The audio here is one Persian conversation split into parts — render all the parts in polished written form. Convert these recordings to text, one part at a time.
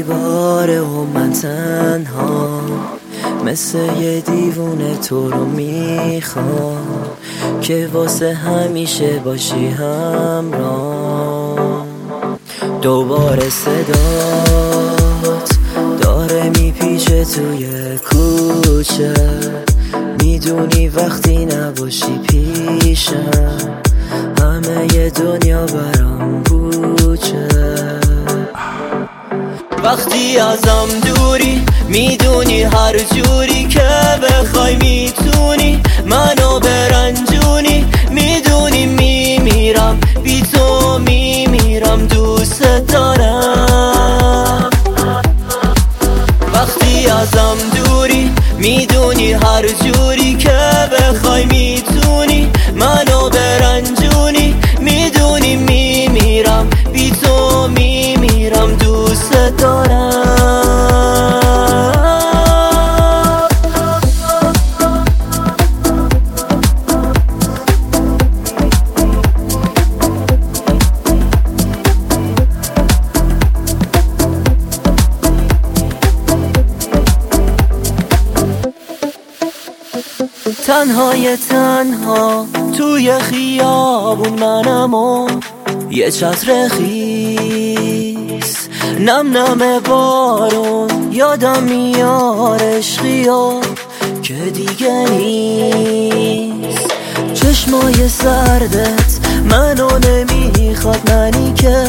دیواره و من تنها، مثل یه دیوونه تو رو میخوام که واسه همیشه باشی همراه. دوباره صدات داره میپیچه توی کوچه، میدونی وقتی نباشی پیشم همه ی دنیا برام پوچه. وقتی ازم دوری میدونی هر جوری که بخوای میتونی منو برنجونی، میدونی میمیرم بی تو میمیرم دوست دارم. وقتی ازم دوری میدونی هر جوری که بخوای میتونی منو برنجونی، میدونی میمیرم بی تو میمیرم دوست دارم. تنهای تنها توی خیابون منم و یه چتر خیس، نم نم بارون یادم میاد عشقیا که دیگه نیست. چشمای سردت منو نمیخواد، منی که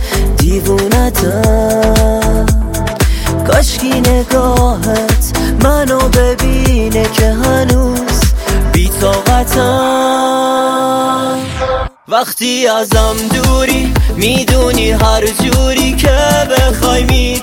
دیوونتم، کاشکی نگاهت منو ببینه که هنوز بی‌طاقتم. وقتی ازم دوری میدونی هر جوری که بخوای